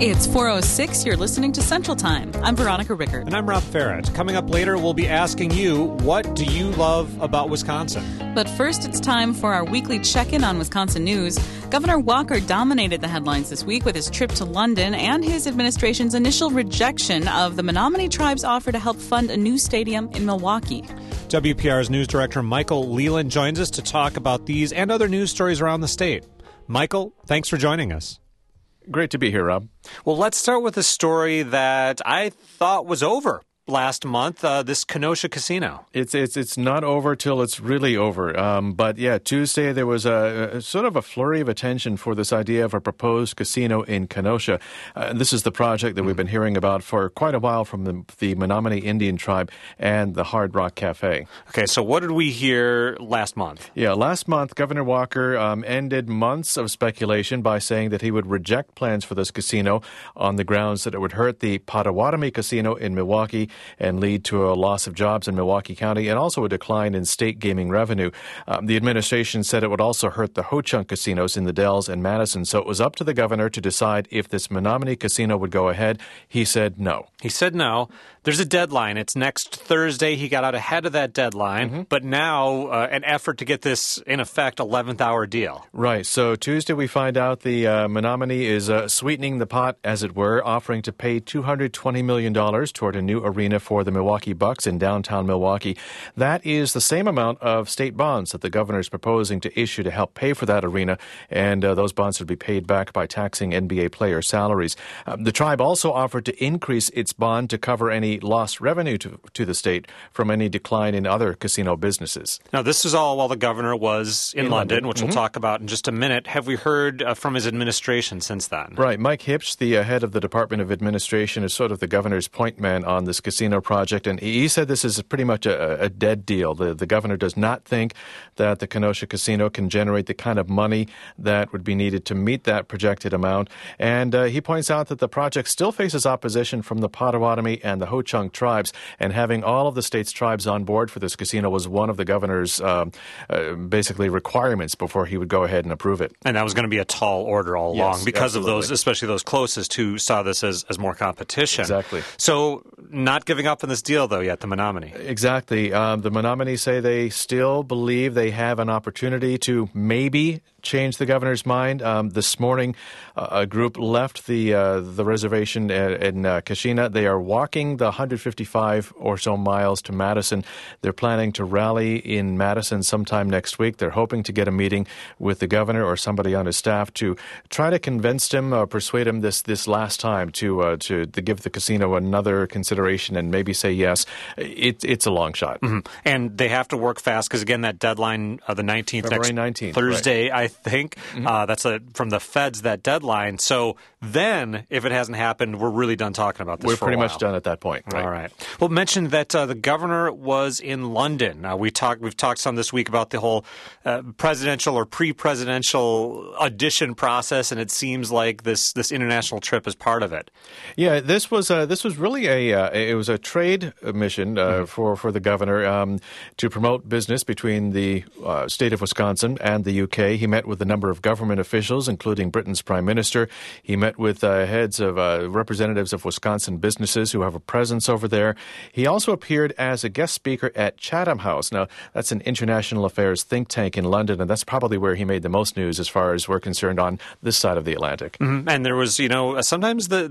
It's 4:06. You're listening to Central Time. I'm Veronica Rickert. And I'm Rob Farrett. Coming up later, we'll be asking you, what do you love about Wisconsin? But first, it's time for our weekly check-in on Wisconsin news. Governor Walker dominated the headlines this week with his trip to London and his administration's initial rejection of the Menominee Tribe's offer to help fund a new stadium in Milwaukee. WPR's news director Michael Leland joins us to talk about these and other news stories around the state. Michael, thanks for joining us. Great to be here, Rob. Well, let's start with a story that I thought was over last month, this Kenosha casino. It's not over till it's really over. But yeah, Tuesday there was a sort of a flurry of attention for this idea of a proposed casino in Kenosha. This is the project that we've been hearing about for quite a while from the Menominee Indian Tribe and the Hard Rock Cafe. Okay, so what did we hear last month? Yeah, last month, Governor Walker ended months of speculation by saying that he would reject plans for this casino on the grounds that it would hurt the Potawatomi Casino in Milwaukee and lead to a loss of jobs in Milwaukee County and also a decline in state gaming revenue. The administration said it would also hurt the Ho-Chunk casinos in the Dells and Madison, so it was up to the governor to decide if this Menominee casino would go ahead. He said no. He said no. There's a deadline. It's next Thursday. He got out ahead of that deadline, but now an effort to get this, in effect, 11th hour deal. Right. So Tuesday we find out the Menominee is sweetening the pot, as it were, offering to pay $220 million toward a new arena for the Milwaukee Bucks in downtown Milwaukee. That is the same amount of state bonds that the governor is proposing to issue to help pay for that arena, and those bonds would be paid back by taxing NBA player salaries. The tribe also offered to increase its bond to cover any lost revenue to the state from any decline in other casino businesses. Now, this is all while the governor was in London, which we'll talk about in just a minute. Have we heard from his administration since then? Right. Mike Hipsch, the head of the Department of Administration, is sort of the governor's point man on this casino project, and he said this is pretty much a dead deal. The governor does not think that the Kenosha Casino can generate the kind of money that would be needed to meet that projected amount, and he points out that the project still faces opposition from the Potawatomi and the Ho-Chunk tribes, and having all of the state's tribes on board for this casino was one of the governor's basically requirements before he would go ahead and approve it. And that was going to be a tall order all along because absolutely. of those, especially those closest who saw this as more competition. Exactly. So not giving up on this deal, though, yet, the Menominee. Exactly. The Menominee say they still believe they have an opportunity to maybe change the governor's mind. This morning, a group left the reservation in Kashina. They are walking the 155 or so miles to Madison. They're planning to rally in Madison sometime next week. They're hoping to get a meeting with the governor or somebody on his staff to try to convince him or persuade him this last time to give the casino another consideration and maybe say yes. It's a long shot. And they have to work fast because, again, that deadline of the 19th, February 19th, Thursday, right. I think. That's from the feds, that deadline. So then, if it hasn't happened, we're really done talking about this We're for pretty a while. much done at that point. Right. All right. Well, mentioned that the governor was in London. We've talked some this week about the whole presidential or pre-presidential audition process, and it seems like this international trip is part of it. Yeah, this was really it was a trade mission for the governor to promote business between the state of Wisconsin and the UK. He met with a number of government officials, including Britain's Prime Minister. He met with heads of representatives of Wisconsin businesses who have a presence over there. He also appeared as a guest speaker at Chatham House. Now, that's an international affairs think tank in London, and that's probably where he made the most news as far as we're concerned on this side of the Atlantic. And there was, sometimes the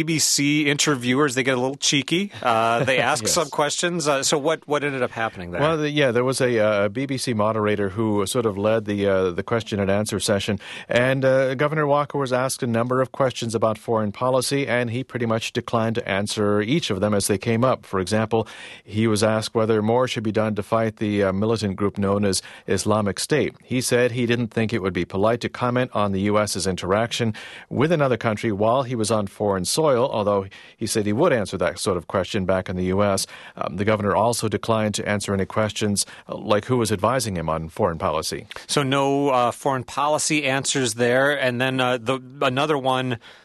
BBC interviewers, they get a little cheeky. They ask some questions. So what ended up happening there? Well, there was a BBC moderator who sort of led the question and answer session, and Governor Walker was asked a number of questions about foreign policy, and he pretty much declined to answer each of them as they came up. For example, he was asked whether more should be done to fight the militant group known as Islamic State. He said he didn't think it would be polite to comment on the U.S.'s interaction with another country while he was on foreign soil, although he said he would answer that sort of question back in the U.S. The governor also declined to answer any questions like who was advising him on foreign policy. So no foreign policy answers there. And then another one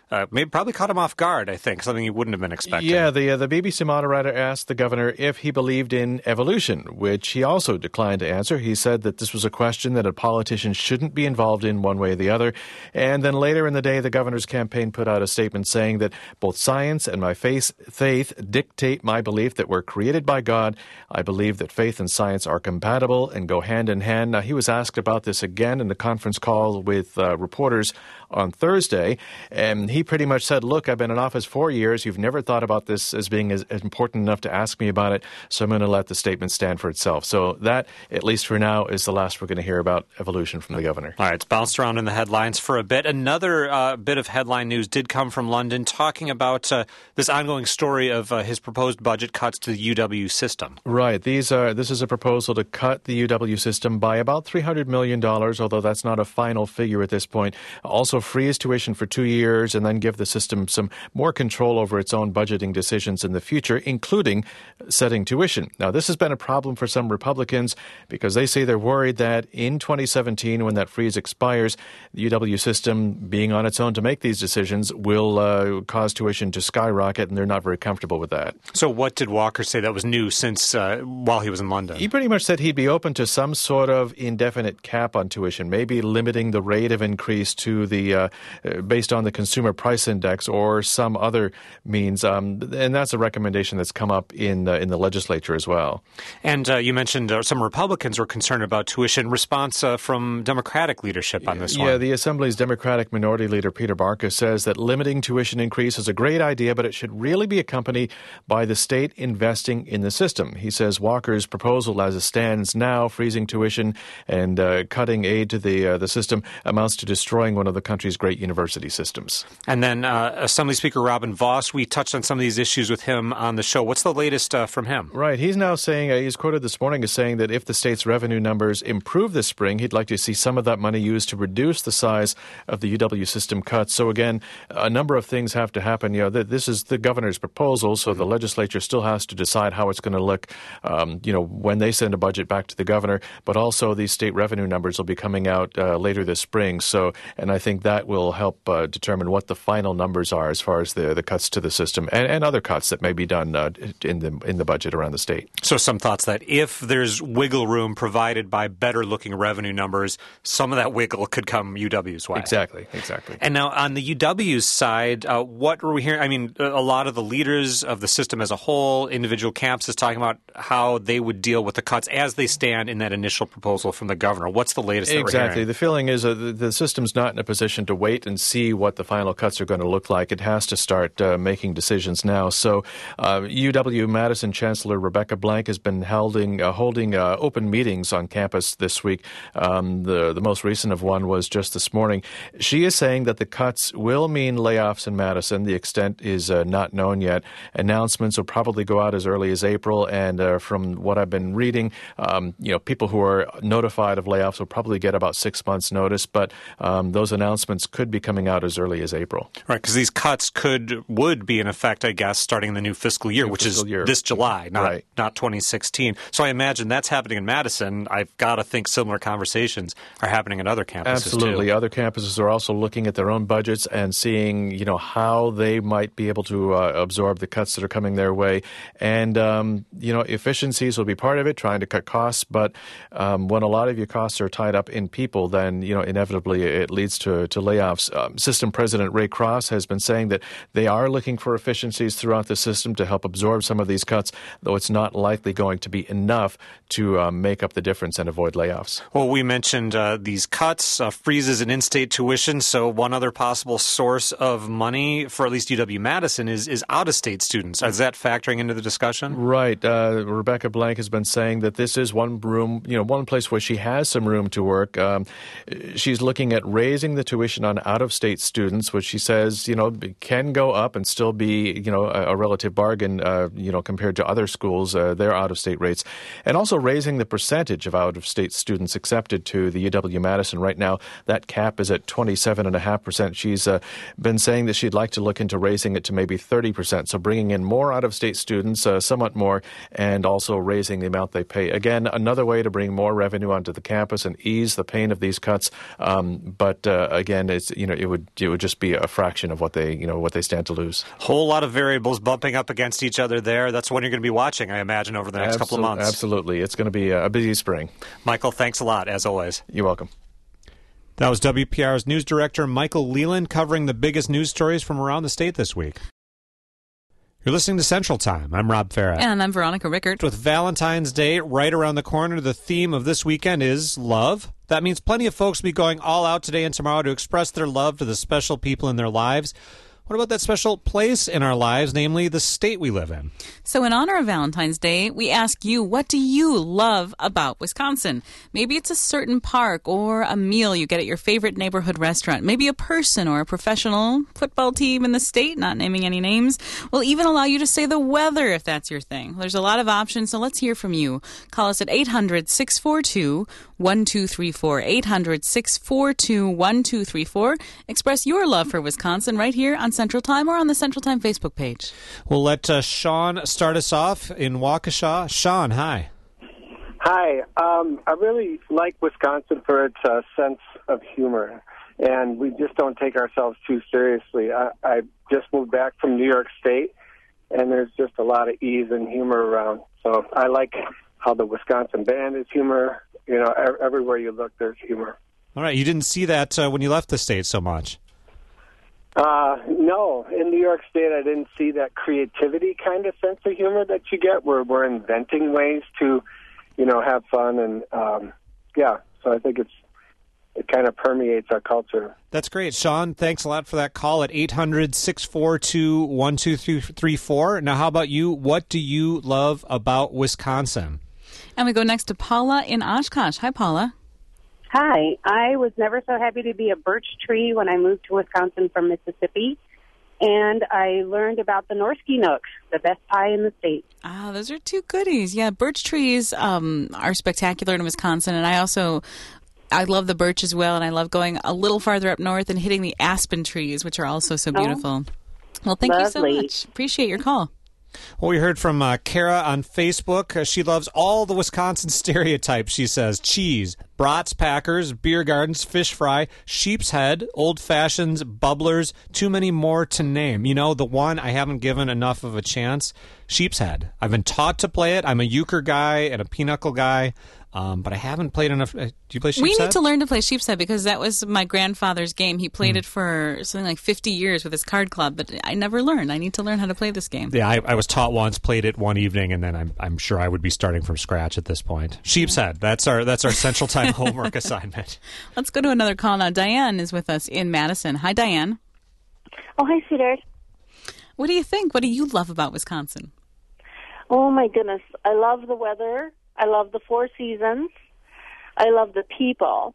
maybe probably caught him off guard, I think, something he wouldn't have been expecting. Yeah, the BBC moderator asked the governor if he believed in evolution, which he also declined to answer. He said that this was a question that a politician shouldn't be involved in one way or the other. And then later in the day, the governor's campaign put out a statement saying that both science and my faith dictate my belief that we're created by God. I believe that faith and science are compatible and go hand in hand. Now, he was asked about this again in the conference call with reporters on Thursday, and he pretty much said, look, I've been in office 4 years. You've never thought about this as being as important enough to ask me about it, so I'm going to let the statement stand for itself. So that, at least for now, is the last we're going to hear about evolution from the governor. All right, it's bounced around in the headlines for a bit. Another bit of headline news did come from London talking about this ongoing story of his proposed budget cuts to the UW system. Right. This is a proposal to cut the UW system by about $300 million, although that's not a final figure at this point. Also freeze tuition for 2 years and then give the system some more control over its own budgeting decisions in the future, including setting tuition. Now, this has been a problem for some Republicans because they say they're worried that in 2017, when that freeze expires, the UW system, being on its own to make these decisions, will cause tuition to skyrocket, and they're not very comfortable with that. So what did Walker say that was new since while he was in London? He pretty much said he'd be open to some sort of indefinite cap on tuition, maybe limiting the rate of increase to the based on the consumer price index or some other means, and that's a recommendation that's come up in the legislature as well. And you mentioned some Republicans were concerned about tuition. Response from Democratic leadership on this one? Yeah, the Assembly's Democratic Minority Leader Peter Barkas says that limiting tuition increase is a great idea, but it should really be accompanied by the state investing in the system. He says Walker's proposal as it stands now, freezing tuition and cutting aid to the system, amounts to destroying one of the country's great university systems. And then Assembly Speaker Robin Vos, we touched on some of these issues with him on the show. What's the latest from him? Right. He's now saying, he's quoted this morning as saying that if the state's revenue numbers improve this spring, he'd like to see some of that money used to reduce the size of the UW system cuts. So again, a number of things have to happen. This is the governor's proposal, so the legislature still has to decide how it's going to look, when they send a budget back to the governor. But also these state revenue numbers will be coming out later this spring. And I think that will help determine what the final numbers are as far as the cuts to the system and other cuts that may be done in the budget around the state. So some thoughts that if there's wiggle room provided by better looking revenue numbers, some of that wiggle could come UW's way. Exactly. And now on the UW's side, what were we hearing? I mean, a lot of the leaders of the system as a whole, individual campuses talking about how they would deal with the cuts as they stand in that initial proposal from the governor. What's the latest that we're hearing? Exactly. The feeling is the system's not in a position to wait and see what the final cuts are going to look like. It has to start making decisions now. So UW-Madison Chancellor Rebecca Blank has been holding open meetings on campus this week. The most recent of one was just this morning. She is saying that the cuts will mean layoffs in Madison. The extent is not known yet. Announcements will probably go out as early as April, and from what I've been reading, people who are notified of layoffs will probably get about 6 months' notice, but those announcements could be coming out as early as April. Right, because these cuts would be in effect, I guess, starting the new fiscal year, which is this July, not 2016. So I imagine that's happening in Madison. I've got to think similar conversations are happening at other campuses Absolutely. too. Other campuses are also looking at their own budgets and seeing, how they might be able to absorb the cuts that are coming their way. And, efficiencies will be part of it, trying to cut costs. But when a lot of your costs are tied up in people, then, inevitably it leads to layoffs. System President Ray Cross has been saying that they are looking for efficiencies throughout the system to help absorb some of these cuts, though it's not likely going to be enough to make up the difference and avoid layoffs. Well, we mentioned these cuts, freezes in in-state tuition. So one other possible source of money for at least UW-Madison is out-of-state students. Is that factoring into the discussion? Right. Rebecca Blank has been saying that this is one place where she has some room to work. She's looking at raising the tuition on out-of-state students, which she says, can go up and still be, a relative bargain, compared to other schools, their out-of-state rates. And also raising the percentage of out-of-state students accepted to the UW-Madison. Right now, that cap is at 27.5%. She's been saying that she'd like to look into raising it to maybe 30%. So bringing in more out-of-state students, somewhat more, and also raising the amount they pay. Again, another way to bring more revenue onto the campus and ease the pain of these cuts. But again, it would just be a fraction of what they stand to lose. Whole lot of variables bumping up against each other there. That's one you're going to be watching, I imagine, over the next couple of months. Absolutely. It's going to be a busy spring. Michael, thanks a lot, as always. You're welcome. That was WPR's news director Michael Leland covering the biggest news stories from around the state this week. You're listening to Central Time. I'm Rob Farah. And I'm Veronica Rickert. With Valentine's Day right around the corner, the theme of this weekend is love. That means plenty of folks will be going all out today and tomorrow to express their love to the special people in their lives. What about that special place in our lives, namely the state we live in? So in honor of Valentine's Day, we ask you, what do you love about Wisconsin? Maybe it's a certain park or a meal you get at your favorite neighborhood restaurant. Maybe a person or a professional football team in the state, not naming any names. We'll even allow you to say the weather if that's your thing. There's a lot of options, so let's hear from you. Call us at 800-642-1234, 800-642-1234. Express your love for Wisconsin right here on Central Time or on the Central Time Facebook page. We'll let Sean start us off in Waukesha. Sean, hi. Hi. I really like Wisconsin for its sense of humor, and we just don't take ourselves too seriously. I just moved back from New York State, and there's just a lot of ease and humor around. So I like how the Wisconsin band is humor. You know, everywhere you look, there's humor. All right. You didn't see that when you left the state so much. No, in New York State, I didn't see that creativity kind of sense of humor that you get, where we're inventing ways to, have fun, and so I think it kind of permeates our culture. That's great, Sean. Thanks a lot for that call at 800-642-1234. Now, how about you? What do you love about Wisconsin? And we go next to Paula in Oshkosh. Hi, Paula. Hi. I was never so happy to be a birch tree when I moved to Wisconsin from Mississippi, and I learned about the Norski Nook, the best pie in the state. Ah, those are two goodies. Yeah, birch trees are spectacular in Wisconsin, and I love the birch as well, and I love going a little farther up north and hitting the aspen trees, which are also so beautiful. Well, thank you so much. Appreciate your call. Well, we heard from Kara on Facebook. She loves all the Wisconsin stereotypes, she says. Cheese, brats, packers, beer gardens, fish fry, sheep's head, old fashions, bubblers, too many more to name. You know, the one I haven't given enough of a chance, sheep's head. I've been taught to play it. I'm a euchre guy and a pinochle guy, but I haven't played enough. Do you play sheep's head? We need to learn to play sheep's head because that was my grandfather's game. He played it for something like 50 years with his card club, but I never learned. I need to learn how to play this game. Yeah, I was taught once, played it one evening, and then I'm sure I would be starting from scratch at this point. Sheep's head. That's our Central Time homework assignment. Let's go to another call now. Diane is with us in Madison. Hi, Diane. Oh, hi, sweetheart. What do you think? What do you love about Wisconsin? Oh, my goodness. I love the weather. I love the four seasons. I love the people.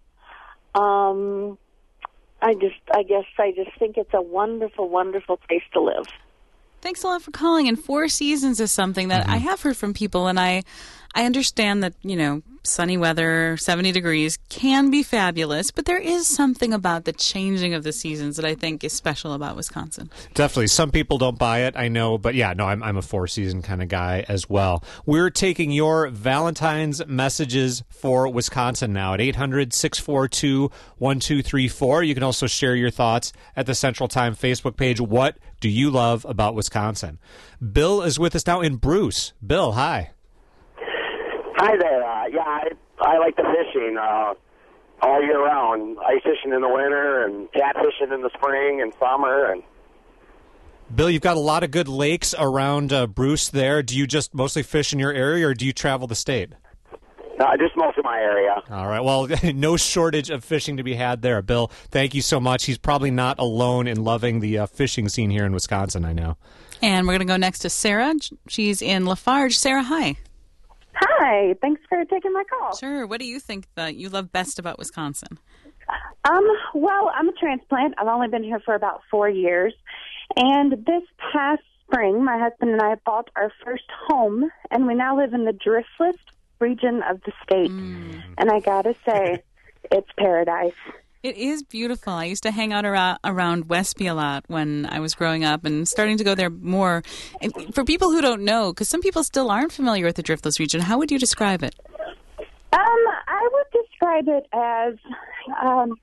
I guess I just think it's a wonderful, wonderful place to live. Thanks a lot for calling. And four seasons is something that I have heard from people, and I understand that, sunny weather, 70 degrees can be fabulous, but there is something about the changing of the seasons that I think is special about Wisconsin. Definitely. Some people don't buy it, I know, but yeah, no, I'm a four-season kind of guy as well. We're taking your Valentine's messages for Wisconsin now at 800-642-1234. You can also share your thoughts at the Central Time Facebook page. What do you love about Wisconsin? Bill is with us now in Bruce. Bill, hi. Hi there. I like the fishing all year round. Ice fishing in the winter and catfishing in the spring and summer. And Bill, you've got a lot of good lakes around Bruce there. Do you just mostly fish in your area, or do you travel the state? Just most of my area. All right. Well, no shortage of fishing to be had there. Bill, thank you so much. He's probably not alone in loving the fishing scene here in Wisconsin, I know. And we're going to go next to Sarah. She's in Lafarge. Sarah, hi. Hi. Thanks for taking my call. Sure. What do you think that you love best about Wisconsin? Well, I'm a transplant. I've only been here for about 4 years. And this past spring, my husband and I bought our first home, and we now live in the Driftless region of the state. And I got to say, it's paradise. It is beautiful. I used to hang out around Westby a lot when I was growing up and starting to go there more. And for people who don't know, because some people still aren't familiar with the Driftless region, how would you describe it? I would describe it as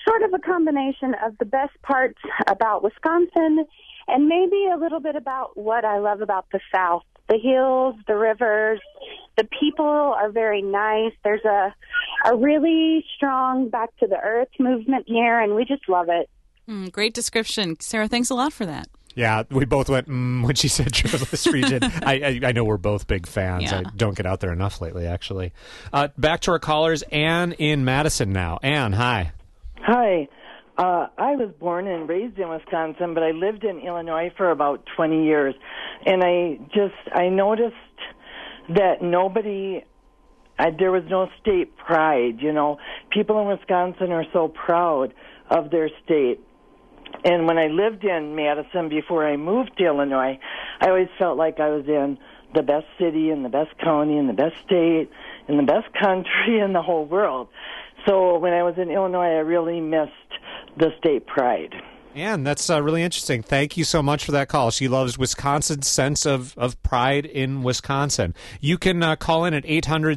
sort of a combination of the best parts about Wisconsin and maybe a little bit about what I love about the South. The hills, the rivers, the people are very nice. There's a really strong back to the earth movement here, and we just love it. Great description. Sarah, thanks a lot for that. Yeah, we both went when she said Driftless Region. I know we're both big fans. Yeah. I don't get out there enough lately, actually. Back to our callers. Ann in Madison now. Ann, hi. Hi. I was born and raised in Wisconsin, but I lived in Illinois for about 20 years. And I noticed that there was no state pride, you know. People in Wisconsin are so proud of their state. And when I lived in Madison before I moved to Illinois, I always felt like I was in the best city and the best county and the best state and the best country in the whole world. So when I was in Illinois, I really missed the state pride. Ann, that's really interesting. Thank you so much for that call. She loves Wisconsin's sense of pride in Wisconsin. You can call in at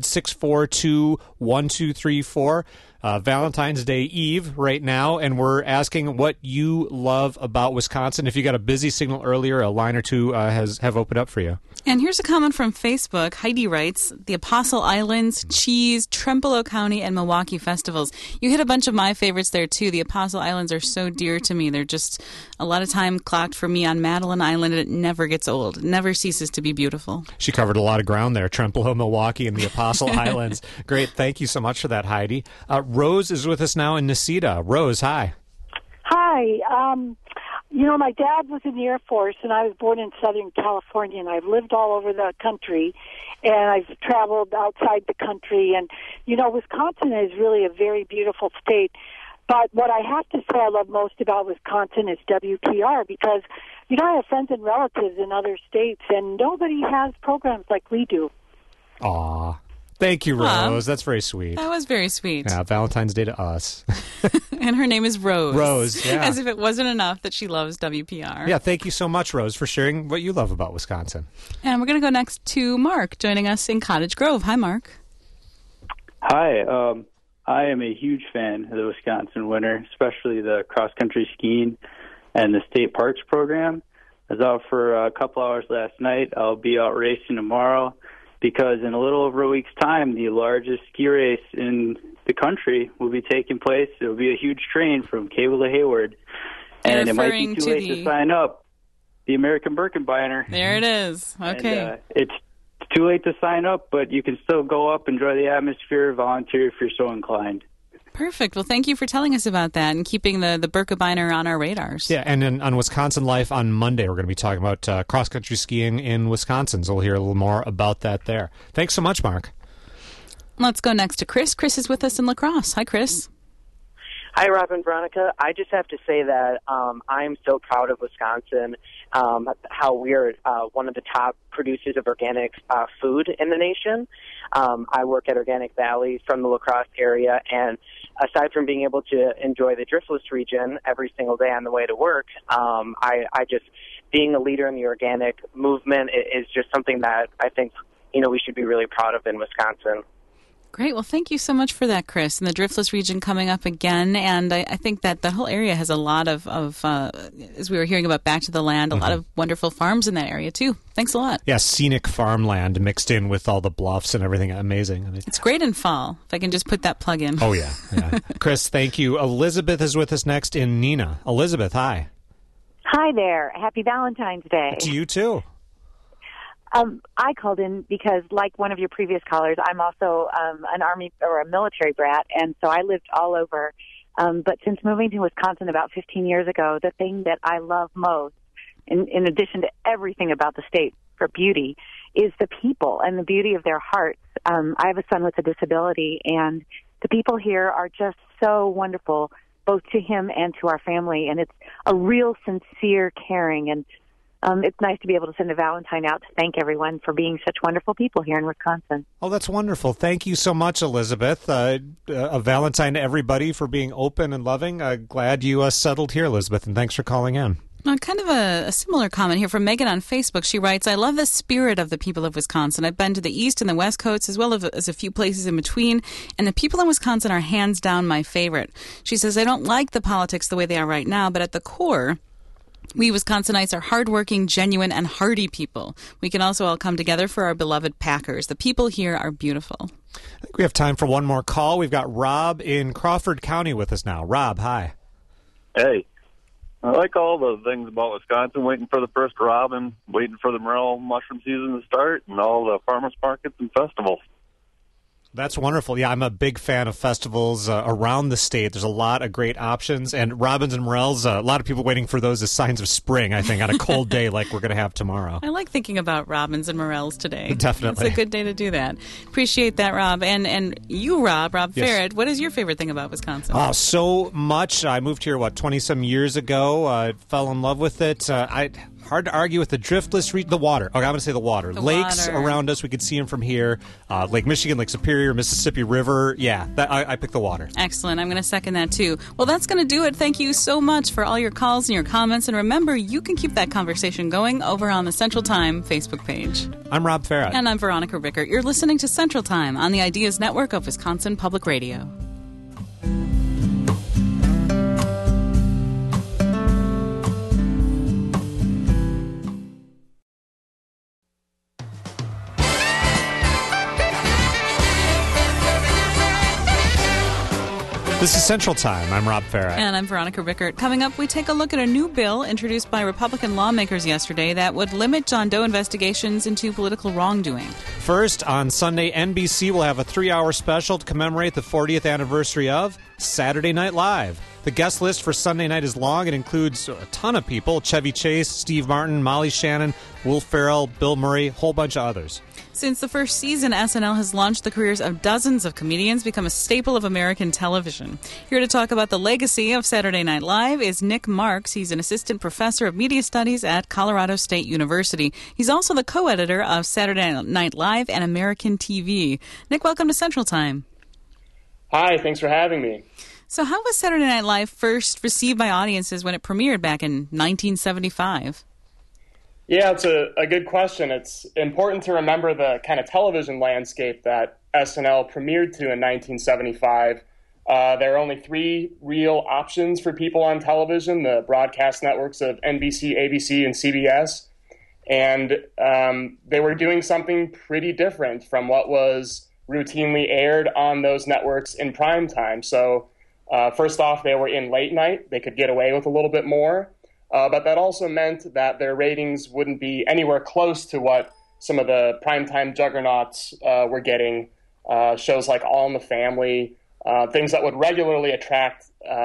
800-642-1234. Valentine's Day Eve right now, and we're asking what you love about Wisconsin. If you got a busy signal earlier, a line or two have opened up for you. And here's a comment from Facebook. Heidi writes, the Apostle Islands, cheese, Trempealeau County, and Milwaukee festivals. You hit a bunch of my favorites there, too. The Apostle Islands are so dear to me. They're just a lot of time clocked for me on Madeline Island, and it never gets old. It never ceases to be beautiful. She covered a lot of ground there. Trempealeau, Milwaukee, and the Apostle Islands. Great. Thank you so much for that, Heidi. Rose is with us now in Necedah. Rose, hi. Hi. My dad was in the Air Force, and I was born in Southern California, and I've lived all over the country, and I've traveled outside the country. And, Wisconsin is really a very beautiful state. But what I have to say I love most about Wisconsin is WPR, because, I have friends and relatives in other states, and nobody has programs like we do. Aw. Thank you, Rose. That's very sweet. That was very sweet. Yeah, Valentine's Day to us. And her name is Rose. Rose, yeah. As if it wasn't enough that she loves WPR. Yeah, thank you so much, Rose, for sharing what you love about Wisconsin. And we're going to go next to Mark, joining us in Cottage Grove. Hi, Mark. Hi. I am a huge fan of the Wisconsin winter, especially the cross-country skiing and the state parks program. I was out for a couple hours last night. I'll be out racing tomorrow, because in a little over a week's time, the largest ski race in the country will be taking place. It will be a huge train from Cable to Hayward, and it might be too late to sign up. The American Birkenbeiner. There it is. Okay. And, it's too late to sign up, but you can still go up, enjoy the atmosphere, volunteer if you're so inclined. Perfect. Well, thank you for telling us about that and keeping the Birkebeiner on our radars. Yeah, and then on Wisconsin Life on Monday, we're going to be talking about cross-country skiing in Wisconsin, so we'll hear a little more about that there. Thanks so much, Mark. Let's go next to Chris. Chris is with us in La Crosse. Hi, Chris. Hi, Rob and Veronica. I just have to say that I'm so proud of Wisconsin, how we're one of the top producers of organic food in the nation. I work at Organic Valley from the La Crosse area, and aside from being able to enjoy the Driftless region every single day on the way to work, I just, being a leader in the organic movement is just something that I think, we should be really proud of in Wisconsin. Great. Well, thank you so much for that, Chris. And the Driftless region coming up again. And I think that the whole area has a lot of as we were hearing about Back to the Land, a lot of wonderful farms in that area, too. Thanks a lot. Yeah, scenic farmland mixed in with all the bluffs and everything. Amazing. I mean, it's great in fall, if I can just put that plug in. Oh, yeah. Chris, thank you. Elizabeth is with us next in Neenah. Elizabeth, hi. Hi there. Happy Valentine's Day. To you, too. I called in because, like one of your previous callers, I'm also an Army or a military brat, and so I lived all over. But since moving to Wisconsin about 15 years ago, the thing that I love most, in addition to everything about the state for beauty, is the people and the beauty of their hearts. I have a son with a disability, and the people here are just so wonderful, both to him and to our family, and it's a real sincere caring, and it's nice to be able to send a Valentine out to thank everyone for being such wonderful people here in Wisconsin. Oh, that's wonderful. Thank you so much, Elizabeth. A Valentine to everybody for being open and loving. Glad you settled here, Elizabeth, and thanks for calling in. Kind of a similar comment here from Megan on Facebook. She writes, I love the spirit of the people of Wisconsin. I've been to the East and the West Coasts as well as a few places in between, and the people in Wisconsin are hands down my favorite. She says, I don't like the politics the way they are right now, but at the core, we Wisconsinites are hardworking, genuine, and hardy people. We can also all come together for our beloved Packers. The people here are beautiful. I think we have time for one more call. We've got Rob in Crawford County with us now. Rob, hi. Hey. I like all the things about Wisconsin, waiting for the first robin, waiting for the morel mushroom season to start, and all the farmers markets and festivals. That's wonderful. Yeah, I'm a big fan of festivals around the state. There's a lot of great options. And robins and morels, a lot of people waiting for those as signs of spring, I think, on a cold day like we're going to have tomorrow. I like thinking about robins and morels today. Definitely. It's a good day to do that. Appreciate that, Rob. And you, Rob Yes. Farrett, what is your favorite thing about Wisconsin? Oh, so much. I moved here, 20-some years ago. I fell in love with it. Hard to argue with the driftless the water. Okay, I'm going to say the water. The Lakes water. around us, we could see them from here. Lake Michigan, Lake Superior, Mississippi River. Yeah, I pick the water. Excellent. I'm going to second that, too. Well, that's going to do it. Thank you so much for all your calls and your comments. And remember, you can keep that conversation going over on the Central Time Facebook page. I'm Rob Farrett. And I'm Veronica Rickert. You're listening to Central Time on the Ideas Network of Wisconsin Public Radio. This is Central Time. I'm Rob Farrett. And I'm Veronica Rickert. Coming up, we take a look at a new bill introduced by Republican lawmakers yesterday that would limit John Doe investigations into political wrongdoing. First, on Sunday, NBC will have a 3-hour special to commemorate the 40th anniversary of Saturday Night Live. The guest list for Sunday night is long. It includes a ton of people: Chevy Chase, Steve Martin, Molly Shannon, Will Ferrell, Bill Murray, a whole bunch of others. Since the first season, SNL has launched the careers of dozens of comedians, become a staple of American television. Here to talk about the legacy of Saturday Night Live is Nick Marks. He's an assistant professor of media studies at Colorado State University. He's also the co-editor of Saturday Night Live and American TV. Nick, welcome to Central Time. Hi, thanks for having me. So how was Saturday Night Live first received by audiences when it premiered back in 1975? Yeah, it's a good question. It's important to remember the kind of television landscape that SNL premiered to in 1975. There are only 3 real options for people on television: the broadcast networks of NBC, ABC, and CBS. And they were doing something pretty different from what was routinely aired on those networks in prime time. So first off, they were in late night. They could get away with a little bit more. But that also meant that their ratings wouldn't be anywhere close to what some of the primetime juggernauts were getting. Shows like All in the Family, things that would regularly attract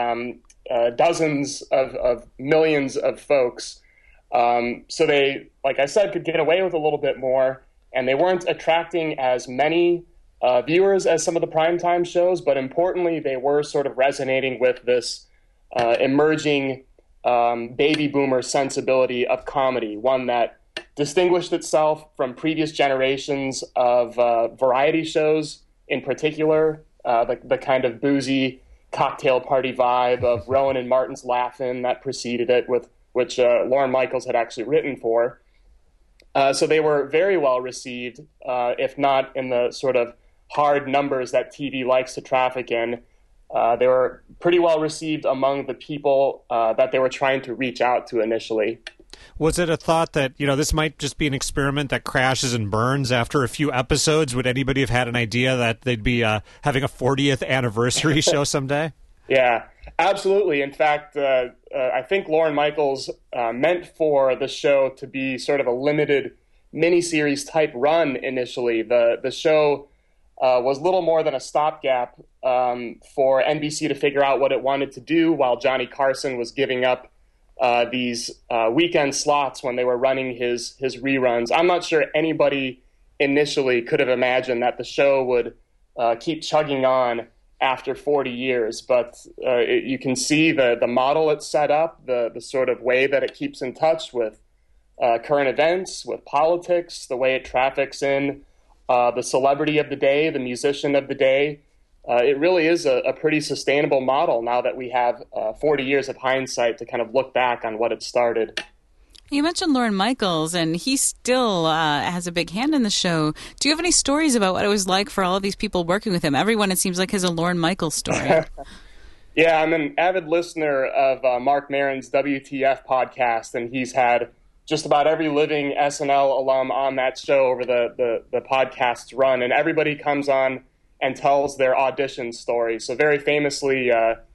dozens of millions of folks. So they, like I said, could get away with a little bit more, and they weren't attracting as many viewers as some of the primetime shows, but importantly, they were sort of resonating with this emerging baby boomer sensibility of comedy, one that distinguished itself from previous generations of variety shows, in particular, the kind of boozy cocktail party vibe of Rowan and Martin's Laugh-In that preceded it, which Lorne Michaels had actually written for. So they were very well received, if not in the sort of hard numbers that TV likes to traffic in. They were pretty well received among the people that they were trying to reach out to initially. Was it a thought that, this might just be an experiment that crashes and burns after a few episodes? Would anybody have had an idea that they'd be having a 40th anniversary show someday? Yeah, absolutely. In fact, I think Lorne Michaels meant for the show to be sort of a limited miniseries type run initially. The show was little more than a stopgap for NBC to figure out what it wanted to do while Johnny Carson was giving up these weekend slots when they were running his reruns. I'm not sure anybody initially could have imagined that the show would keep chugging on after 40 years, but you can see the model it's set up, the sort of way that it keeps in touch with current events, with politics, the way it traffics in the celebrity of the day, the musician of the day, it really is a pretty sustainable model now that we have 40 years of hindsight to kind of look back on what it started. You mentioned Lorne Michaels, and he still has a big hand in the show. Do you have any stories about what it was like for all of these people working with him? Everyone, it seems like, has a Lorne Michaels story. Yeah, I'm an avid listener of Mark Maron's WTF podcast, and he's had just about every living SNL alum on that show over the podcast's run, and everybody comes on and tells their audition story. So very famously,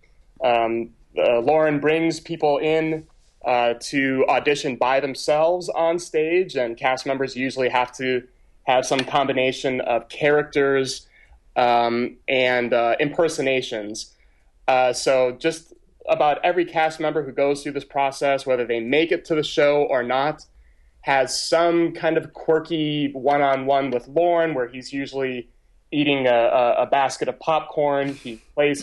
Lorne brings people in to audition by themselves on stage, and cast members usually have to have some combination of characters and impersonations. So just about every cast member who goes through this process, whether they make it to the show or not, has some kind of quirky one-on-one with Lorne, where he's usually eating a basket of popcorn. He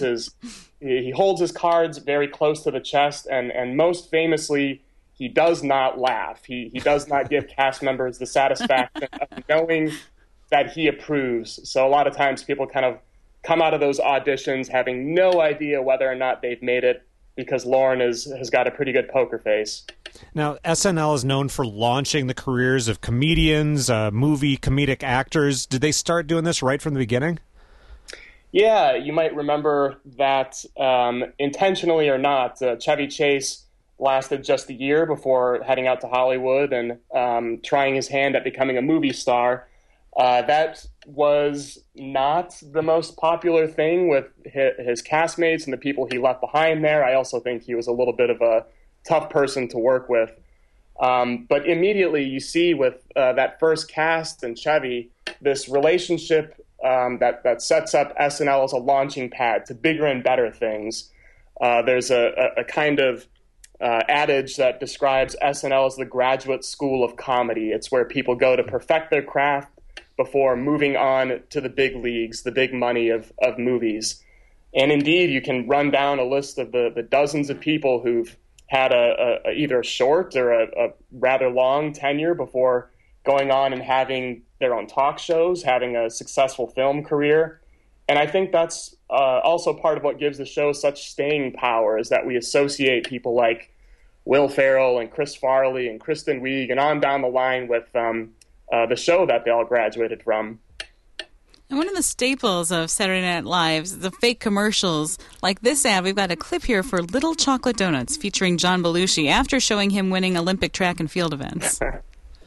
holds his cards very close to the chest, and most famously, he does not laugh. He does not give cast members the satisfaction of knowing that he approves. So a lot of times people kind of come out of those auditions having no idea whether or not they've made it, because Lorne has got a pretty good poker face. Now, SNL is known for launching the careers of comedians, movie comedic actors. Did they start doing this right from the beginning? Yeah, you might remember that intentionally or not, Chevy Chase lasted just a year before heading out to Hollywood and trying his hand at becoming a movie star. That was not the most popular thing with his castmates and the people he left behind there. I also think he was a little bit of a tough person to work with. But immediately you see with that first cast and Chevy, this relationship that sets up SNL as a launching pad to bigger and better things. There's a kind of adage that describes SNL as the graduate school of comedy. It's where people go to perfect their craft before moving on to the big leagues, the big money of movies. And indeed, you can run down a list of the dozens of people who've had either a short or a rather long tenure before going on and having their own talk shows, having a successful film career. And I think that's also part of what gives the show such staying power, is that we associate people like Will Ferrell and Chris Farley and Kristen Wiig and on down the line with the show that they all graduated from. And one of the staples of Saturday Night Live is the fake commercials. Like this ad, we've got a clip here for Little Chocolate Donuts featuring John Belushi after showing him winning Olympic track and field events. What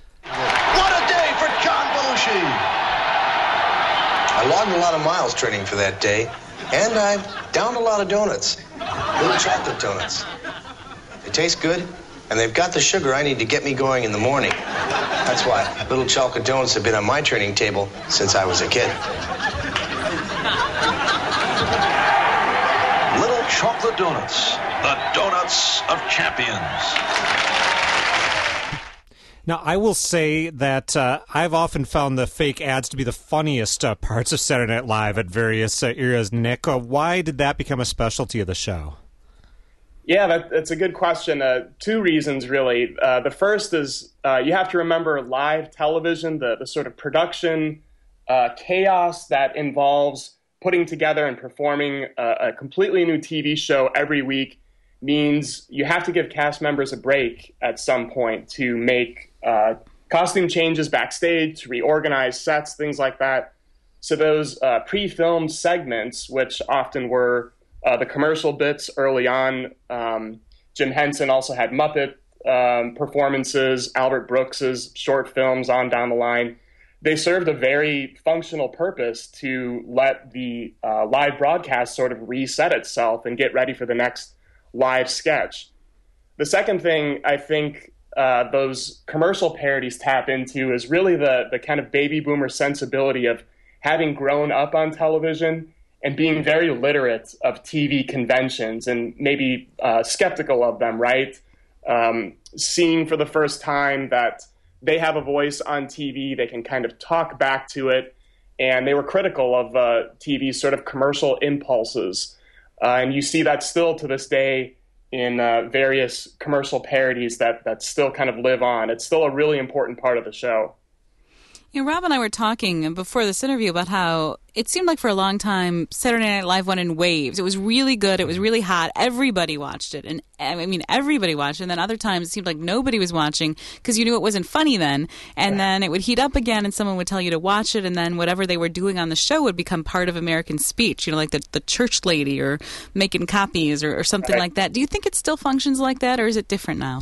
a day for John Belushi! I logged a lot of miles training for that day, and I downed a lot of donuts. Little chocolate donuts. They taste good, and they've got the sugar I need to get me going in the morning. That's why Little Chocolate Donuts have been on my training table since I was a kid. Little Chocolate Donuts, the donuts of champions. Now, I will say that I've often found the fake ads to be the funniest parts of Saturday Night Live at various eras. Nick, why did that become a specialty of the show? Yeah, that's a good question. Two reasons, really. The first is you have to remember live television, the sort of production chaos that involves putting together and performing a completely new TV show every week means you have to give cast members a break at some point to make costume changes backstage, to reorganize sets, things like that. So those pre-filmed segments, which often were the commercial bits early on. Jim Henson also had Muppet performances, Albert Brooks's short films on down the line. They served a very functional purpose to let the live broadcast sort of reset itself and get ready for the next live sketch. The second thing I think those commercial parodies tap into is really the kind of baby boomer sensibility of having grown up on television and being very literate of TV conventions and maybe skeptical of them, right? Seeing for the first time that they have a voice on TV, they can kind of talk back to it, and they were critical of TV's sort of commercial impulses. And you see that still to this day in various commercial parodies that still kind of live on. It's still a really important part of the show. You know, Rob and I were talking before this interview about how it seemed like for a long time Saturday Night Live went in waves. It was really good. It was really hot. Everybody watched it. And I mean, everybody watched it. And then other times it seemed like nobody was watching because you knew it wasn't funny then. And then it would heat up again and someone would tell you to watch it. And then whatever they were doing on the show would become part of American speech, you know, like the church lady or making copies or something like that. Do you think it still functions like that, or is it different now?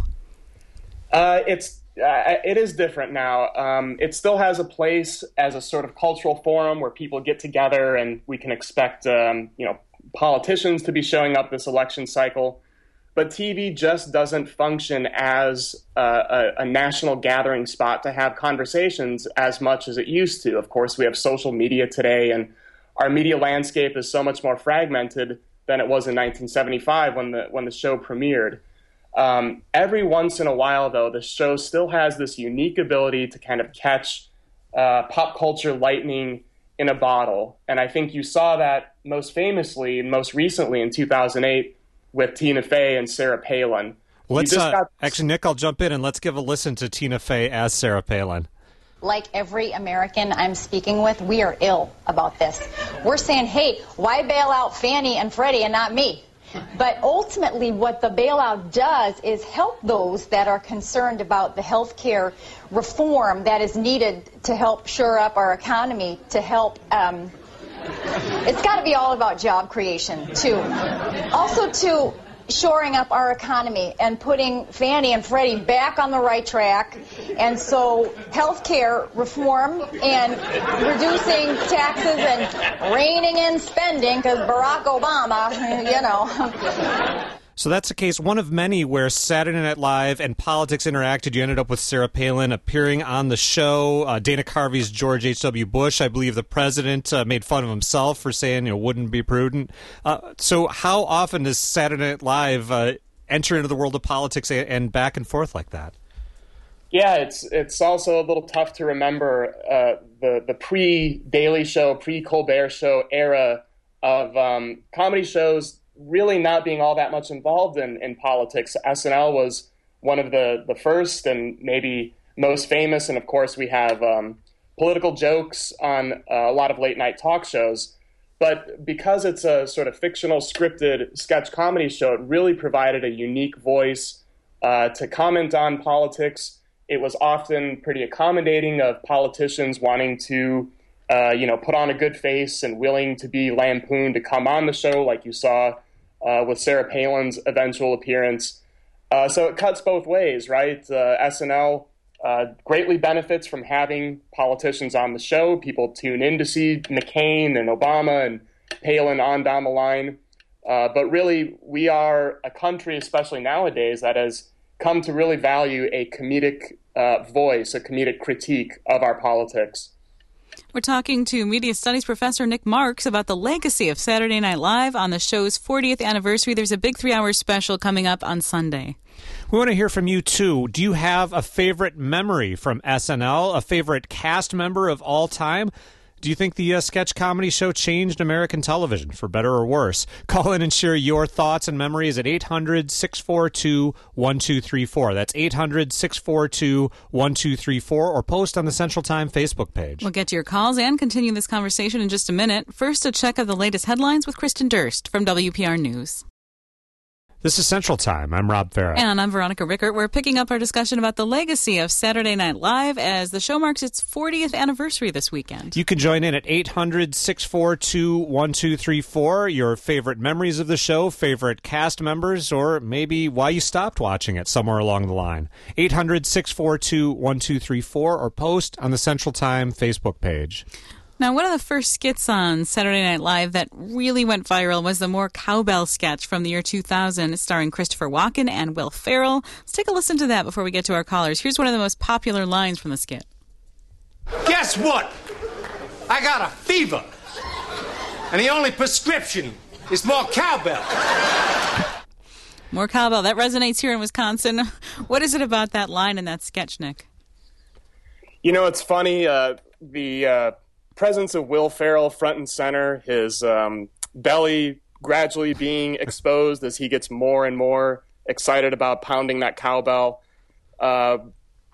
It is different now. It still has a place as a sort of cultural forum where people get together, and we can expect, politicians to be showing up this election cycle. But TV just doesn't function as a national gathering spot to have conversations as much as it used to. Of course, we have social media today, and our media landscape is so much more fragmented than it was in 1975 when the show premiered. Every once in a while, though, the show still has this unique ability to kind of catch pop culture lightning in a bottle. And I think you saw that most famously and most recently in 2008 with Tina Fey and Sarah Palin. Actually, Nick, I'll jump in and let's give a listen to Tina Fey as Sarah Palin. Like every American I'm speaking with, we are ill about this. We're saying, hey, why bail out Fannie and Freddie and not me? But ultimately, what the bailout does is help those that are concerned about the health care reform that is needed to help shore up our economy, to help. It's got to be all about job creation, too. Also, to shoring up our economy and putting Fannie and Freddie back on the right track. And so health care reform and reducing taxes and reining in spending, because Barack Obama, you know. So that's a case, one of many, where Saturday Night Live and politics interacted. You ended up with Sarah Palin appearing on the show. Dana Carvey's George H.W. Bush, I believe the president, made fun of himself for saying, wouldn't be prudent. So how often does Saturday Night Live enter into the world of politics and back and forth like that? Yeah, it's also a little tough to remember the pre-Daily Show, pre-Colbert Show era of comedy shows really not being all that much involved in politics. SNL was one of the first and maybe most famous, and of course we have political jokes on a lot of late-night talk shows. But because it's a sort of fictional, scripted sketch comedy show, it really provided a unique voice to comment on politics. It was often pretty accommodating of politicians wanting to put on a good face and willing to be lampooned to come on the show, like you saw with Sarah Palin's eventual appearance. So it cuts both ways, right? SNL greatly benefits from having politicians on the show. People tune in to see McCain and Obama and Palin on down the line. But really, we are a country, especially nowadays, that has come to really value a comedic voice, a comedic critique of our politics. We're talking to media studies professor Nick Marks about the legacy of Saturday Night Live on the show's 40th anniversary. There's a big 3-hour special coming up on Sunday. We want to hear from you, too. Do you have a favorite memory from SNL, a favorite cast member of all time? Do you think the sketch comedy show changed American television, for better or worse? Call in and share your thoughts and memories at 800-642-1234. That's 800-642-1234, or post on the Central Time Facebook page. We'll get to your calls and continue this conversation in just a minute. First, a check of the latest headlines with Kristen Durst from WPR News. This is Central Time. I'm Rob Farah. And I'm Veronica Rickert. We're picking up our discussion about the legacy of Saturday Night Live as the show marks its 40th anniversary this weekend. You can join in at 800-642-1234. Your favorite memories of the show, favorite cast members, or maybe why you stopped watching it somewhere along the line. 800-642-1234, or post on the Central Time Facebook page. Now, one of the first skits on Saturday Night Live that really went viral was the More Cowbell sketch from the year 2000, starring Christopher Walken and Will Ferrell. Let's take a listen to that before we get to our callers. Here's one of the most popular lines from the skit. Guess what? I got a fever. And the only prescription is more cowbell. More cowbell. That resonates here in Wisconsin. What is it about that line in that sketch, Nick? You know, it's funny. The presence of Will Ferrell front and center, his belly gradually being exposed as he gets more and more excited about pounding that cowbell.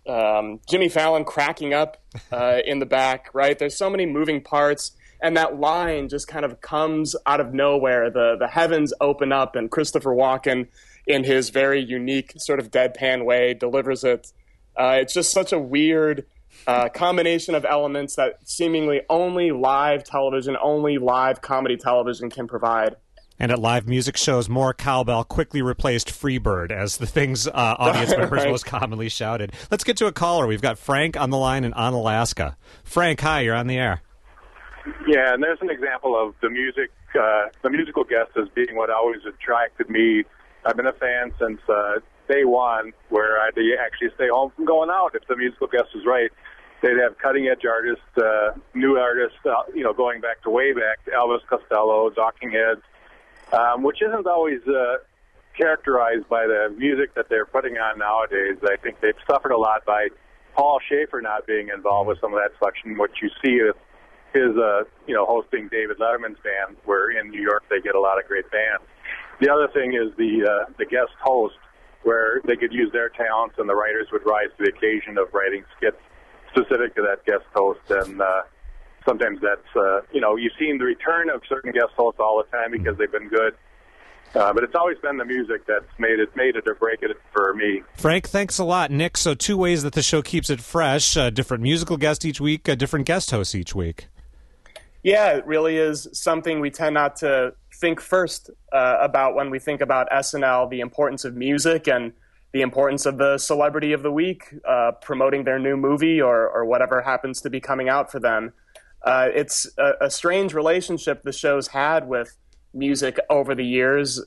Jimmy Fallon cracking up in the back, right? There's so many moving parts, and that line just kind of comes out of nowhere. The heavens open up, and Christopher Walken, in his very unique sort of deadpan way, delivers it. It's just such a weird combination of elements that seemingly only live television, only live comedy television can provide. And at live music shows, more cowbell quickly replaced Freebird as the things audience members most commonly shouted. Let's get to a caller. We've got Frank on the line in Onalaska. Frank, hi, you're on the air. Yeah, and there's an example of the musical guest as being what always attracted me. I've been a fan since day one, where I'd actually stay home from going out if the musical guest was right. They'd have cutting-edge artists, new artists, going back to way back, Elvis Costello, Talking Heads, which isn't always characterized by the music that they're putting on nowadays. I think they've suffered a lot by Paul Schaefer not being involved with some of that selection, which you see with his, hosting David Letterman's band, where in New York they get a lot of great bands. The other thing is the guest host, where they could use their talents and the writers would rise to the occasion of writing skits specific to that guest host. And sometimes that's, you've seen the return of certain guest hosts all the time because they've been good. But it's always been the music that's made it or break it for me. Frank, thanks a lot. Nick, so 2 ways that the show keeps it fresh, different musical guest each week, different guest hosts each week. Yeah, it really is something we tend not to think first about when we think about SNL, the importance of music and the importance of the celebrity of the week promoting their new movie or whatever happens to be coming out for them. It's a strange relationship the show's had with music over the years.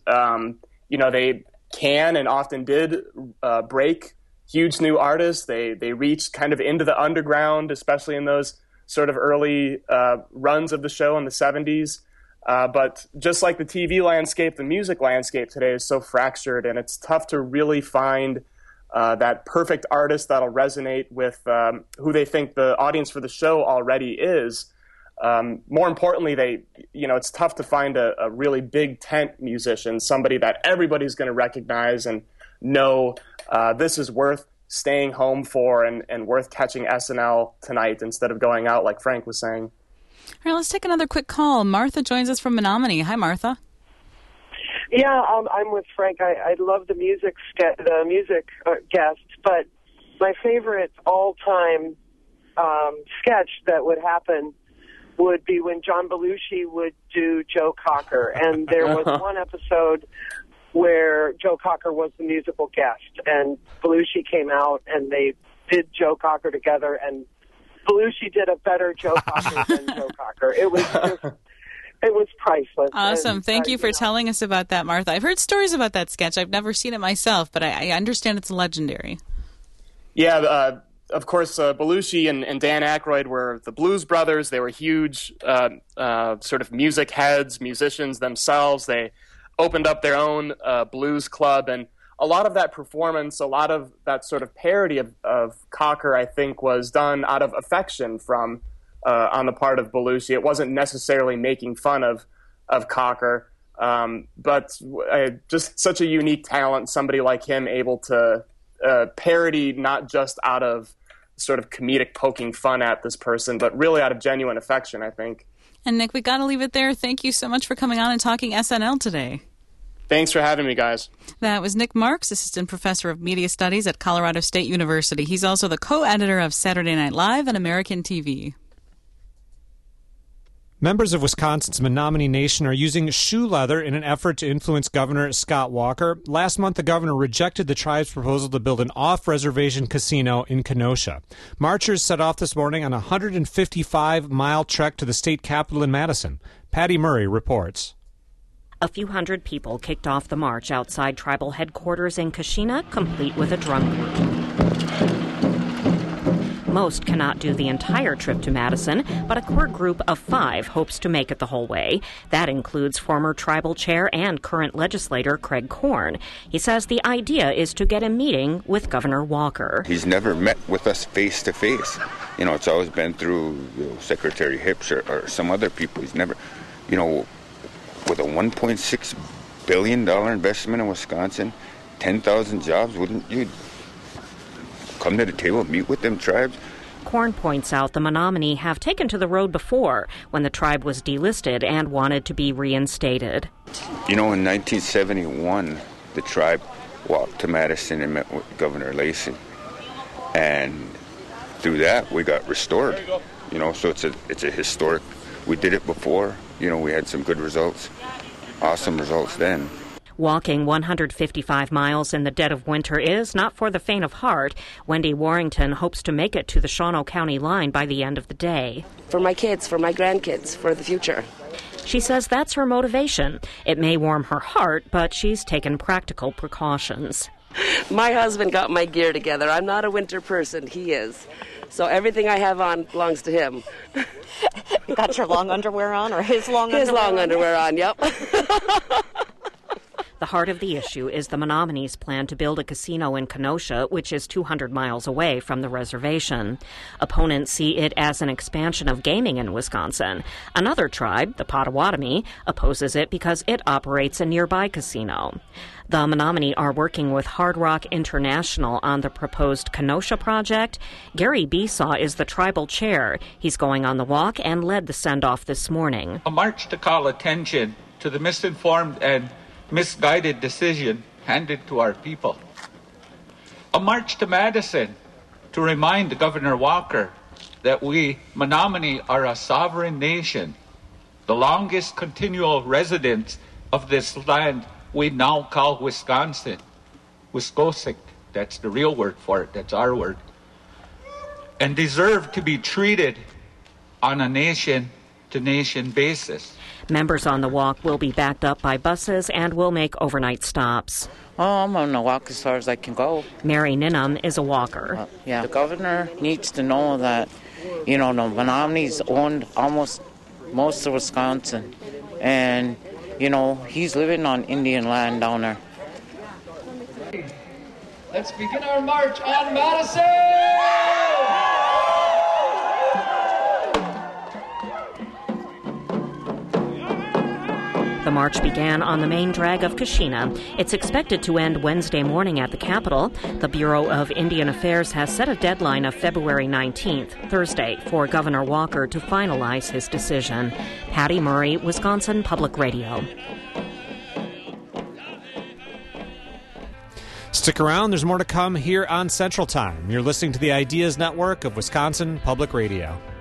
They can and often did break huge new artists. They reached kind of into the underground, especially in those sort of early runs of the show in the 70s. But just like the TV landscape, the music landscape today is so fractured, and it's tough to really find that perfect artist that'll resonate with who they think the audience for the show already is. More importantly, it's tough to find a really big tent musician, somebody that everybody's going to recognize and know this is worth staying home for and worth catching SNL tonight instead of going out like Frank was saying. All right, let's take another quick call. Martha joins us from Menominee. Hi, Martha. Yeah, I'm with Frank. I love the music guest, but my favorite all-time sketch that would happen would be when John Belushi would do Joe Cocker. And there was one episode where Joe Cocker was the musical guest, and Belushi came out, and they did Joe Cocker together, and Belushi did a better Joe Cocker than Joe Cocker. It was priceless. Awesome. Thank you for telling us about that, Martha. I've heard stories about that sketch. I've never seen it myself, but I understand it's legendary. Yeah, of course, Belushi and Dan Aykroyd were the Blues Brothers. They were huge sort of music heads, musicians themselves. They opened up their own blues club, and a lot of that performance, a lot of that sort of parody of Cocker, I think, was done out of affection from on the part of Belushi. It wasn't necessarily making fun of Cocker, but just such a unique talent, somebody like him able to parody not just out of sort of comedic poking fun at this person, but really out of genuine affection, I think. And Nick, we got to leave it there. Thank you so much for coming on and talking SNL today. Thanks for having me, guys. That was Nick Marks, Assistant Professor of Media Studies at Colorado State University. He's also the co-editor of Saturday Night Live and American TV. Members of Wisconsin's Menominee Nation are using shoe leather in an effort to influence Governor Scott Walker. Last month, the governor rejected the tribe's proposal to build an off-reservation casino in Kenosha. Marchers set off this morning on a 155-mile trek to the state capitol in Madison. Patty Murray reports. A few hundred people kicked off the march outside tribal headquarters in Kashina, complete with a drum group. Most cannot do the entire trip to Madison, but a core group of 5 hopes to make it the whole way. That includes former tribal chair and current legislator Craig Korn. He says the idea is to get a meeting with Governor Walker. He's never met with us face to face. It's always been through Secretary Hips or some other people. He's never, with a $1.6 billion investment in Wisconsin, 10,000 jobs, wouldn't you come to the table, meet with them tribes. Korn points out the Menominee have taken to the road before when the tribe was delisted and wanted to be reinstated. You know, in 1971, the tribe walked to Madison and met with Governor Lacey. And through that, we got restored. You know, so it's a historic. We did it before. You know, we had some good results, awesome results then. Walking 155 miles in the dead of winter is not for the faint of heart. Wendy Warrington hopes to make it to the Shawano County line by the end of the day. For my kids, for my grandkids, for the future. She says that's her motivation. It may warm her heart, but she's taken practical precautions. My husband got my gear together. I'm not a winter person. He is. So everything I have on belongs to him. You got your long underwear on, or his long underwear on? His long underwear on, yep. The heart of the issue is the Menominee's plan to build a casino in Kenosha, which is 200 miles away from the reservation. Opponents see it as an expansion of gaming in Wisconsin. Another tribe, the Potawatomi, opposes it because it operates a nearby casino. The Menominee are working with Hard Rock International on the proposed Kenosha project. Gary Besaw is the tribal chair. He's going on the walk and led the send-off this morning. A march to call attention to the misinformed and misguided decision handed to our people. A march to Madison to remind Governor Walker that we, Menominee, are a sovereign nation, the longest continual residents of this land we now call Wisconsin. Wiscosik, that's the real word for it, that's our word. And deserve to be treated on a nation-to-nation basis. Members on the walk will be backed up by buses and will make overnight stops. Oh, I'm on the walk as far as I can go. Mary Ninham is a walker. The governor needs to know that, you know, the Menominees owned almost most of Wisconsin. And, you know, he's living on Indian land down there. Let's begin our march on Madison! The march began on the main drag of Kashina. It's expected to end Wednesday morning at the Capitol. The Bureau of Indian Affairs has set a deadline of February 19th, Thursday, for Governor Walker to finalize his decision. Patty Murray, Wisconsin Public Radio. Stick around, there's more to come here on Central Time. You're listening to the Ideas Network of Wisconsin Public Radio.